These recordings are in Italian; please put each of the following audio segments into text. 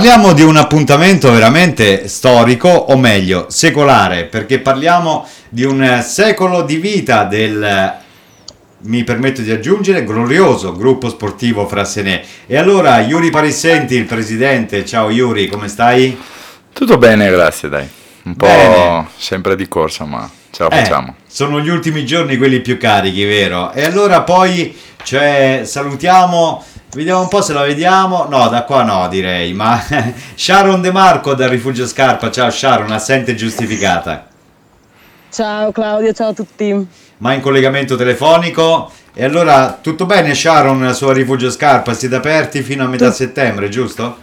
Parliamo di un appuntamento veramente storico, o meglio, secolare, perché parliamo di un secolo di vita del, mi permetto di aggiungere, glorioso gruppo sportivo Frassenè. E allora, Yuri Parissenti, il presidente, ciao Yuri, come stai? Tutto bene, grazie, dai. Un Bene. po' sempre di corsa, ma ce la facciamo. Sono gli ultimi giorni quelli più carichi, vero? E allora poi, cioè, salutiamo, vediamo un po' se la vediamo. No, da qua no, direi, ma Sharon De Marco dal Rifugio Scarpa. Ciao Sharon, assente giustificata, Ciao Claudio, ciao a tutti. ma in collegamento telefonico. E allora, tutto bene Sharon su Rifugio Scarpa? Siete aperti fino a metà Tu- settembre, giusto?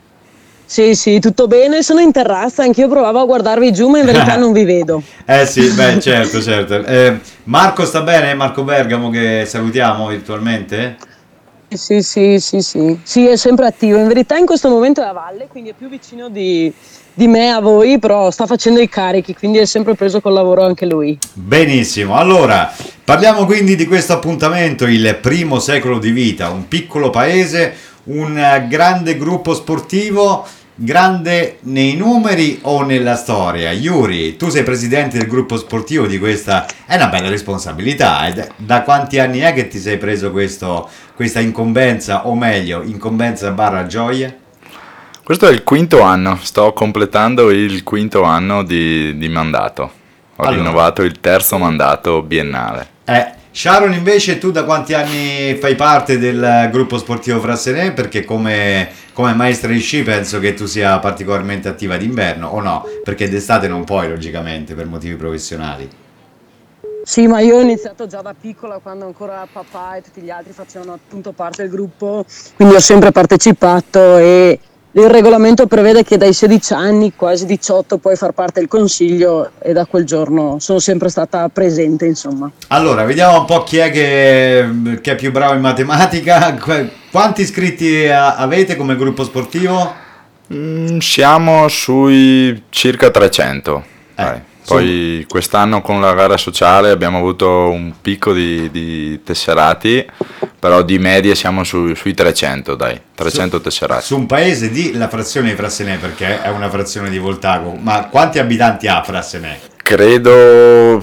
Sì, sì, tutto bene, sono in terrazza, anch'io provavo a guardarvi giù, ma in verità non vi vedo. Eh sì, beh, certo, certo. Marco sta bene? Marco Bergamo che salutiamo virtualmente? Sì, sì, sì, sì, sì, è sempre attivo. In verità in questo momento è a valle, quindi è più vicino di me a voi, però sta facendo i carichi, quindi è sempre preso col lavoro anche lui. Benissimo, allora parliamo quindi di questo appuntamento, il primo secolo di vita, un piccolo paese, un grande gruppo sportivo, grande nei numeri o nella storia. Yuri, tu sei presidente del gruppo sportivo di questa, è una bella responsabilità. Da quanti anni è che ti sei preso questa incombenza, o meglio, incombenza barra gioia? Questo è il quinto anno, sto completando il quinto anno di mandato. Ho Allora, rinnovato il terzo mandato biennale. Sharon invece tu da quanti anni fai parte del gruppo sportivo Frassenè? Perché come maestra di sci penso che tu sia particolarmente attiva d'inverno, o no? Perché d'estate non puoi, logicamente, per motivi professionali. Sì, ma io ho iniziato già da piccola, quando ancora papà e tutti gli altri facevano appunto parte del gruppo, quindi ho sempre partecipato e il regolamento prevede che dai 16 anni, quasi 18, puoi far parte del consiglio e da quel giorno sono sempre stata presente, insomma. Allora, vediamo un po' chi è che è più bravo in matematica. Quanti iscritti avete come gruppo sportivo? Siamo sui circa 300. Dai. Su, Poi quest'anno con la gara sociale abbiamo avuto un picco di tesserati, però di media siamo sui 300, dai, su, 300 tesserati. su un paese di la frazione di Frassenè, perché è una frazione di Voltago, ma quanti abitanti ha Frassenè? Credo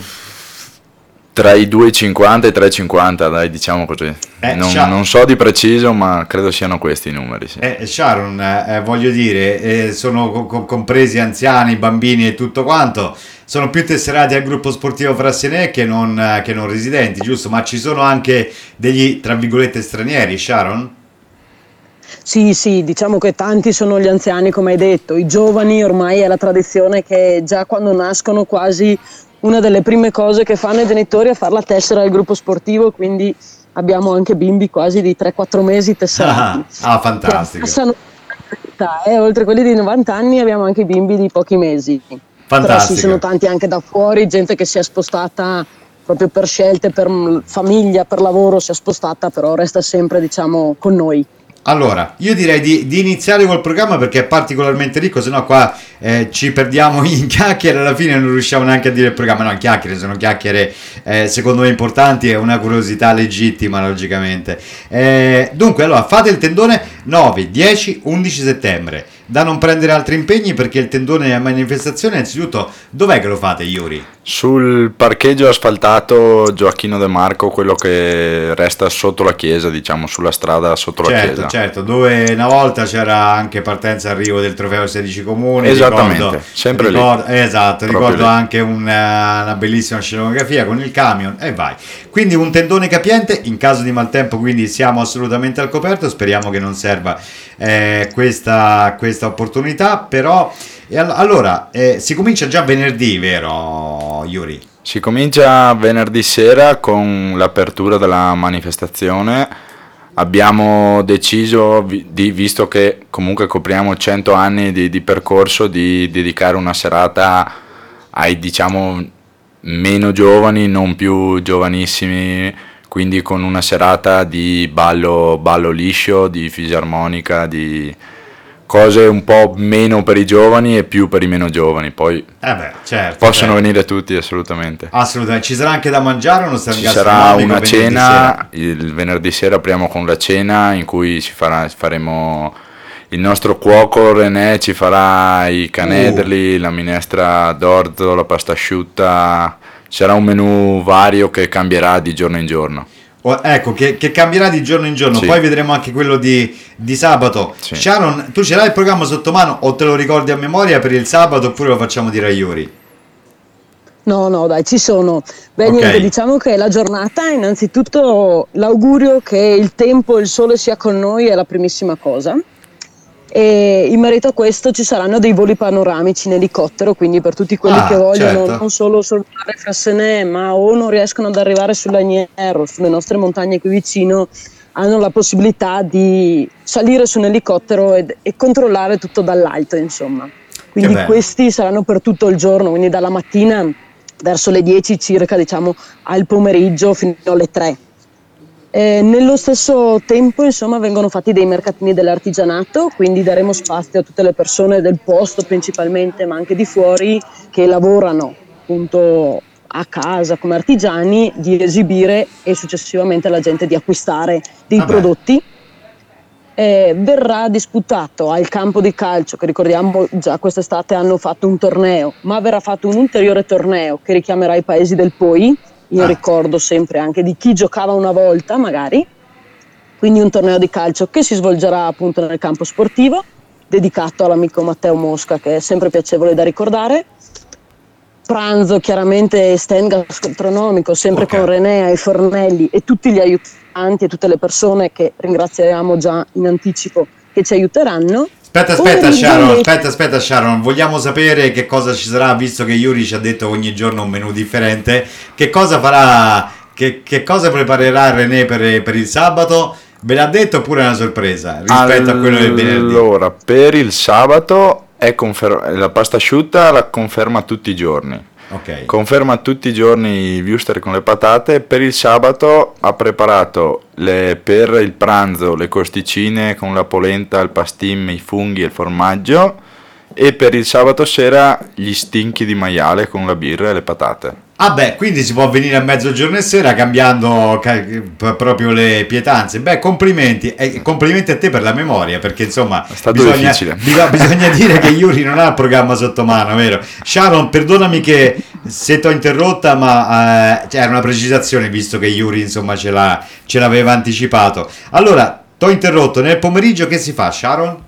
tra i 2,50 e i 3,50, dai, diciamo così. Sha- Non so di preciso, ma credo siano questi i numeri, sì. Sharon, voglio dire, sono compresi anziani, bambini e tutto quanto, sono più tesserati al gruppo sportivo Frassenè che non residenti, giusto? Ma ci sono anche degli, tra virgolette, stranieri, Sharon? Sì, sì, diciamo che tanti sono gli anziani, come hai detto, i giovani ormai è la tradizione che già quando nascono quasi una delle prime cose che fanno i genitori è fare la tessera del gruppo sportivo, quindi abbiamo anche bimbi quasi di 3-4 mesi tesserati. Che Fantastico, passano l'età, oltre a quelli di 90 anni abbiamo anche bimbi di pochi mesi. Però sì, sono fantastico. tanti anche da fuori, gente che si è spostata proprio per scelte, per famiglia, per lavoro, si è spostata, però resta sempre, diciamo, con noi. Allora, io direi di iniziare col programma perché è particolarmente ricco, sennò qua ci perdiamo in chiacchiere, alla fine non riusciamo neanche a dire il programma. No, chiacchiere, sono chiacchiere secondo me importanti e una curiosità legittima, logicamente. Dunque, allora, fate il tendone 9, 10, 11 settembre, da non prendere altri impegni perché il tendone è manifestazione. Innanzitutto, dov'è che lo fate, Iuri? Sul parcheggio asfaltato Gioacchino De Marco, quello che resta sotto la chiesa, diciamo, sulla strada sotto la Certo, chiesa. certo, dove una volta c'era anche partenza e arrivo del trofeo 16 comuni, Esattamente, sempre lì, esatto, proprio ricordo lì. anche una bellissima scenografia con il camion e vai. Quindi un tendone capiente, in caso di maltempo, quindi siamo assolutamente al coperto, speriamo che non serva questa opportunità, però allora si comincia già venerdì, vero Yuri? Si comincia venerdì sera con l'apertura della manifestazione. Abbiamo deciso, visto che comunque copriamo 100 anni di percorso, di dedicare una serata ai, diciamo, meno giovani, non più giovanissimi, quindi con una serata di ballo liscio, di fisarmonica, di cose un po' meno per i giovani e più per i meno giovani. Poi Beh, certo, possono certo. venire tutti, assolutamente. Assolutamente. Ci sarà anche da mangiare o non sarà un Ci sarà gastronomico una venerdì sera? cena, il venerdì sera apriamo con la cena in cui faremo il nostro cuoco René ci farà i canederli, la minestra d'orzo, la pasta asciutta, sarà un menù vario che cambierà di giorno in giorno. Ecco, che cambierà di giorno in giorno, Sì. poi vedremo anche quello di sabato. Sì. Sharon, tu ce l'hai il programma sotto mano o te lo ricordi a memoria per il sabato oppure lo facciamo di Raiuri? No, dai, ci sono. Beh, Ok. niente, diciamo che la giornata, innanzitutto l'augurio che il tempo e il sole sia con noi è la primissima cosa. E in merito a questo ci saranno dei voli panoramici in elicottero, quindi per tutti quelli che vogliono certo. non solo sorvolare Frassenè, ma o non riescono ad arrivare sull'Agniero, sulle nostre montagne qui vicino, hanno la possibilità di salire su un elicottero e controllare tutto dall'alto, insomma. Quindi bello. questi saranno per tutto il giorno, quindi dalla mattina verso le 10 circa, diciamo, al pomeriggio fino alle 3. Nello stesso tempo, insomma, vengono fatti dei mercatini dell'artigianato, quindi daremo spazio a tutte le persone del posto principalmente, ma anche di fuori, che lavorano appunto a casa come artigiani, di esibire e successivamente alla gente di acquistare dei Vabbè. prodotti. Verrà disputato al campo di calcio, che ricordiamo già quest'estate hanno fatto un torneo, ma verrà fatto un ulteriore torneo che richiamerà i paesi del Poi, in ricordo sempre anche di chi giocava una volta magari, quindi un torneo di calcio che si svolgerà appunto nel campo sportivo, dedicato all'amico Matteo Mosca, che è sempre piacevole da ricordare. Pranzo chiaramente, stand gastronomico sempre con René ai fornelli e tutti gli aiutanti e tutte le persone che ringraziamo già in anticipo che ci aiuteranno. Aspetta Sharon, vogliamo sapere che cosa ci sarà, visto che Yuri ci ha detto ogni giorno un menù differente. Che cosa farà, che cosa preparerà René per il sabato? Ve l'ha detto oppure è una sorpresa rispetto a quello del venerdì? Allora, per il sabato la pasta asciutta la conferma tutti i giorni. Ok. Conferma tutti i giorni i wuster con le patate. Per il sabato ha preparato per il pranzo le costicine con la polenta, il pastim, i funghi e il formaggio, e per il sabato sera gli stinchi di maiale con la birra e le patate. Ah beh, quindi si può venire a mezzogiorno e sera cambiando proprio le pietanze. Beh, complimenti, complimenti a te per la memoria, perché insomma È stato difficile. bisogna dire che Yuri non ha il programma sotto mano, vero? Sharon, perdonami che se ti ho interrotta, ma era una precisazione visto che Yuri insomma ce l'aveva anticipato. Allora, ti ho interrotto, nel pomeriggio che si fa, Sharon?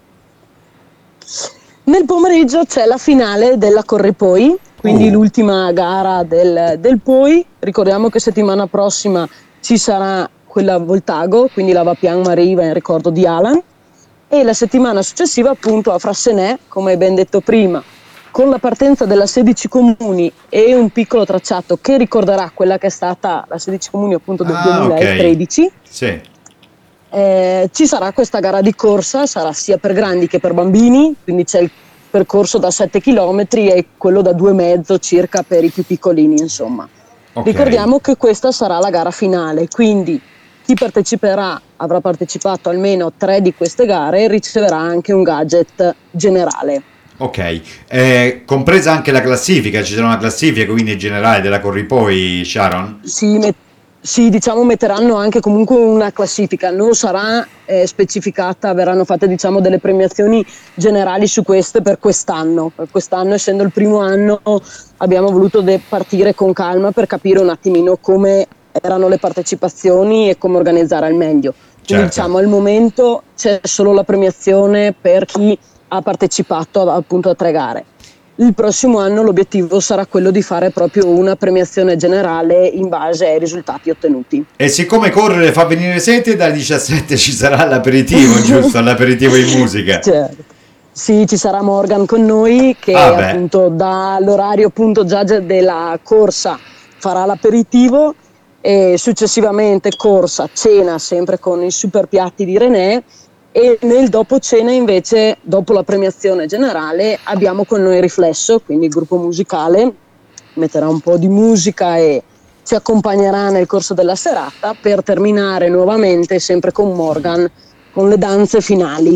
Nel pomeriggio c'è la finale della Corripoi, quindi l'ultima gara del Poi. Ricordiamo che settimana prossima ci sarà quella a Voltago, quindi la Vapian Mariva in ricordo di Alan, e la settimana successiva appunto a Frassenè, come ben detto prima, con la partenza della 16 Comuni e un piccolo tracciato che ricorderà quella che è stata la 16 Comuni appunto del 2013. Sì. Ci sarà questa gara di corsa, sarà sia per grandi che per bambini, quindi c'è il percorso da 7 km e quello da 2,5 circa per i più piccolini, insomma. Okay. Ricordiamo che questa sarà la gara finale, quindi chi parteciperà, avrà partecipato almeno 3 di queste gare, riceverà anche un gadget generale. Ok, compresa anche la classifica, ci sarà una classifica quindi generale della Corripoi, Sharon? Sì, diciamo metteranno anche comunque una classifica, non sarà specificata, verranno fatte diciamo delle premiazioni generali su queste per quest'anno. Per quest'anno, essendo il primo anno, abbiamo voluto partire con calma per capire un attimino come erano le partecipazioni e come organizzare al meglio. Quindi diciamo al momento c'è solo la premiazione per chi ha partecipato appunto a 3 gare. Il prossimo anno l'obiettivo sarà quello di fare proprio una premiazione generale in base ai risultati ottenuti. E siccome correre fa venire sete, dalle 17 ci sarà l'aperitivo, giusto? L'aperitivo in musica. Certo. Sì, ci sarà Morgan con noi che appunto dall'orario appunto già della corsa farà l'aperitivo e successivamente corsa, cena sempre con i super piatti di René. E nel dopo cena invece, dopo la premiazione generale, abbiamo con noi Riflesso, quindi il gruppo musicale, metterà un po' di musica e ci accompagnerà nel corso della serata per terminare nuovamente, sempre con Morgan, con le danze finali.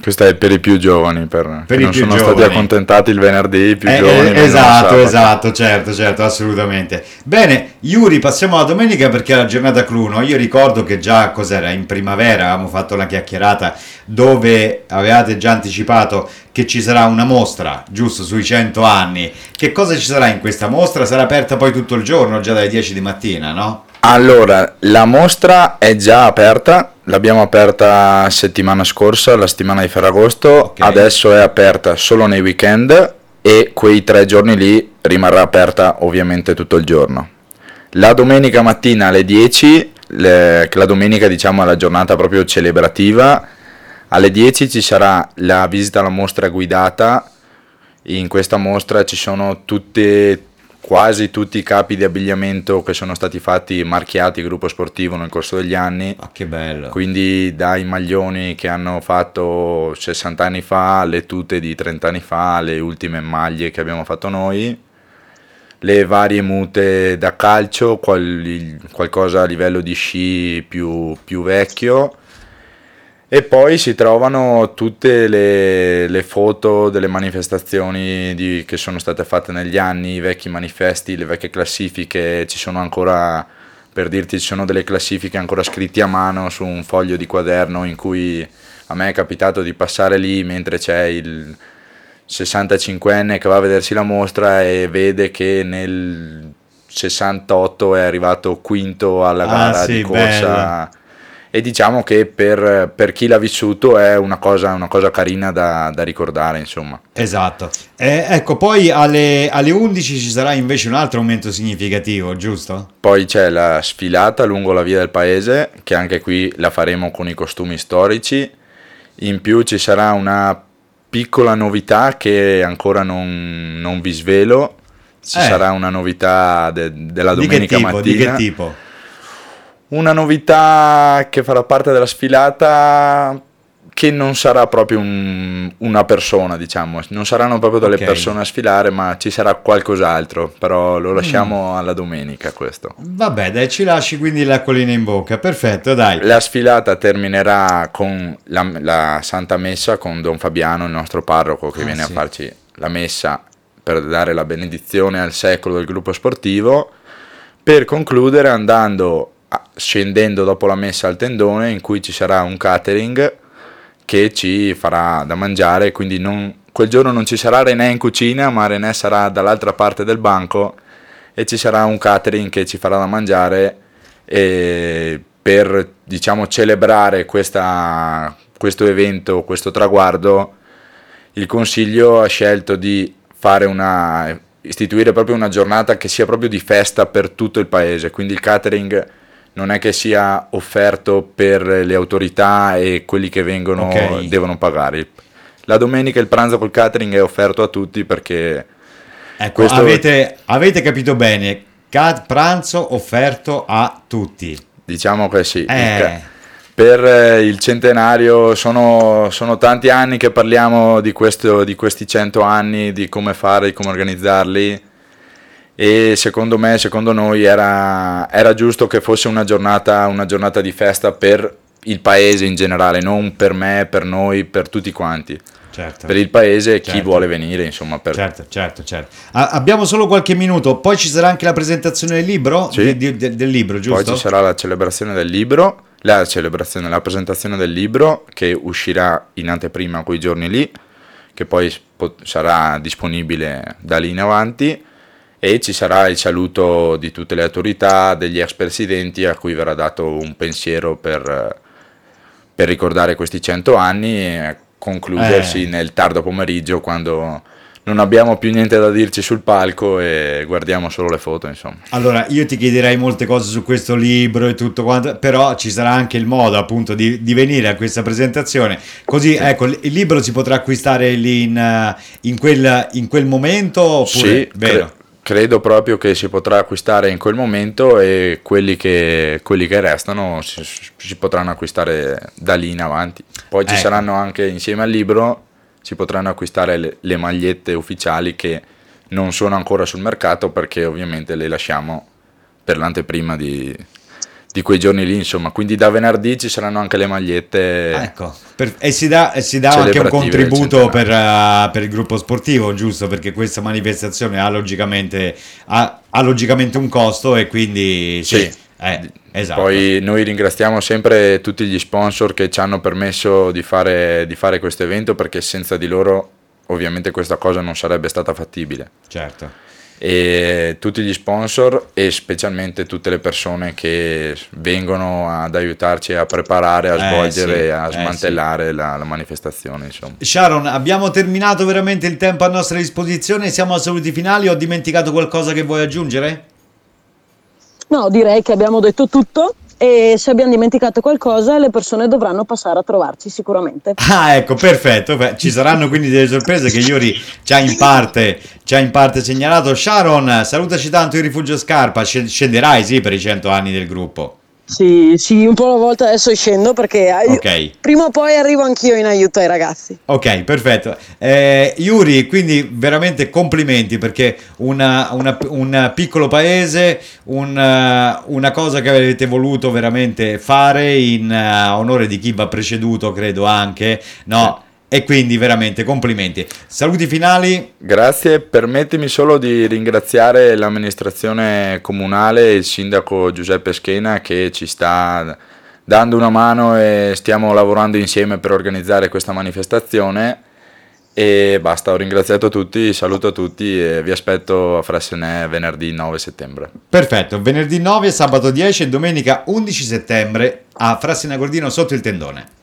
Questo è per i più giovani, che i non più sono giovani. stati accontentati il venerdì, i più giovani. Esatto, certo, assolutamente. Bene, Yuri, passiamo alla domenica perché è la giornata Cluno. Io ricordo che già, cos'era, in primavera avevamo fatto una chiacchierata dove avevate già anticipato che ci sarà una mostra, giusto, sui 100 anni. Che cosa ci sarà in questa mostra? Sarà aperta poi tutto il giorno, già dalle 10 di mattina, no? Allora, la mostra è già aperta, l'abbiamo aperta settimana scorsa, la settimana di Ferragosto, Ok. adesso è aperta solo nei weekend e quei 3 giorni lì rimarrà aperta ovviamente tutto il giorno. La domenica mattina alle 10, che la domenica diciamo è la giornata proprio celebrativa, alle 10 ci sarà la visita alla mostra guidata. In questa mostra ci sono quasi tutti i capi di abbigliamento che sono stati fatti marchiati gruppo sportivo nel corso degli anni. Ah, che bello. Quindi dai maglioni che hanno fatto 60 anni fa, le tute di 30 anni fa, le ultime maglie che abbiamo fatto noi, le varie mute da calcio, qualcosa a livello di sci più vecchio. E poi si trovano tutte le foto delle manifestazioni che sono state fatte negli anni, i vecchi manifesti, le vecchie classifiche. Ci sono ancora, per dirti, ci sono delle classifiche ancora scritte a mano su un foglio di quaderno, in cui a me è capitato di passare lì mentre c'è il 65enne che va a vedersi la mostra e vede che nel 68 è arrivato quinto alla gara sì, di corsa. bello. E diciamo che per chi l'ha vissuto è una cosa carina da ricordare, insomma. Esatto. Ecco, poi alle 11 ci sarà invece un altro momento significativo, giusto? Poi c'è la sfilata lungo la via del paese, che anche qui la faremo con i costumi storici. In più ci sarà una piccola novità che ancora non vi svelo. Ci sarà una novità della domenica mattina. Di che tipo? Una novità che farà parte della sfilata, che non sarà proprio una persona, diciamo, non saranno proprio delle persone a sfilare, ma ci sarà qualcos'altro, però lo lasciamo alla domenica questo. Vabbè, dai, ci lasci quindi l'acquolina in bocca, perfetto, dai. La sfilata terminerà con la Santa Messa con Don Fabiano, il nostro parroco, che viene a farci la messa per dare la benedizione al secolo del gruppo sportivo, per concludere scendendo dopo la messa al tendone, in cui ci sarà un catering che ci farà da mangiare, quindi quel giorno non ci sarà René in cucina, ma René sarà dall'altra parte del banco e ci sarà un catering che ci farà da mangiare, e per, diciamo, celebrare questo evento, questo traguardo, il Consiglio ha scelto di istituire proprio una giornata che sia proprio di festa per tutto il paese, quindi il catering non è che sia offerto per le autorità e quelli che vengono devono pagare. La domenica il pranzo col catering è offerto a tutti, perché ecco, avete capito bene, pranzo offerto a tutti. Diciamo che sì. Per il centenario sono tanti anni che parliamo di questi 100 anni, di come fare, di come organizzarli. E secondo noi era giusto che fosse una giornata di festa per il paese in generale, non per me, per noi, per tutti quanti. Certo. Per il paese, chi vuole venire, insomma. Certo. Abbiamo solo qualche minuto, poi ci sarà anche la presentazione del libro? Sì. Del libro, giusto? Poi ci sarà la celebrazione del libro, la presentazione del libro, che uscirà in anteprima quei giorni lì, che poi sarà disponibile da lì in avanti. E ci sarà il saluto di tutte le autorità, degli ex presidenti, a cui verrà dato un pensiero per ricordare questi 100 anni, e concludersi nel tardo pomeriggio, quando non abbiamo più niente da dirci sul palco e guardiamo solo le foto, insomma. Allora, io ti chiederei molte cose su questo libro e tutto quanto, però ci sarà anche il modo, appunto, di venire a questa presentazione, così ecco, il libro si potrà acquistare lì in quel momento, oppure? Sì, vero? Credo proprio che si potrà acquistare in quel momento, e quelli che restano si potranno acquistare da lì in avanti. Poi ci saranno anche, insieme al libro, si potranno acquistare le magliette ufficiali, che non sono ancora sul mercato, perché ovviamente le lasciamo per l'anteprima di di quei giorni lì, insomma. Quindi da venerdì ci saranno anche le magliette. Ecco, e si dà anche un contributo per il gruppo sportivo, giusto? Perché questa manifestazione ha logicamente un costo e quindi sì. Esatto. Poi noi ringraziamo sempre tutti gli sponsor che ci hanno permesso di fare questo evento, perché senza di loro ovviamente questa cosa non sarebbe stata fattibile. Certo. E tutti gli sponsor e specialmente tutte le persone che vengono ad aiutarci a preparare, a svolgere, a smantellare la manifestazione, insomma. Sharon, abbiamo terminato veramente il tempo a nostra disposizione, siamo a saluti finali. Ho dimenticato qualcosa che vuoi aggiungere? No, direi che abbiamo detto tutto, e se abbiamo dimenticato qualcosa le persone dovranno passare a trovarci sicuramente. Ah, ecco, perfetto. Ci saranno quindi delle sorprese che Yuri ci ha in parte segnalato. Sharon, salutaci tanto il Rifugio Scarpa. Scenderai, sì, per i 100 anni del gruppo. Sì, un po' alla volta adesso scendo, perché prima o poi arrivo anch'io in aiuto ai ragazzi. Ok, perfetto. Yuri, quindi veramente complimenti, perché un piccolo paese, una cosa che avete voluto veramente fare in onore di chi va preceduto, credo anche, no? Sì. E quindi veramente complimenti. Saluti finali. Grazie, permettimi solo di ringraziare l'amministrazione comunale e il sindaco Giuseppe Schena, che ci sta dando una mano e stiamo lavorando insieme per organizzare questa manifestazione. E basta, ho ringraziato tutti, saluto a tutti e vi aspetto a Frassinè venerdì 9 settembre. Perfetto, venerdì 9, sabato 10 e domenica 11 settembre a Frassina Gordino sotto il tendone.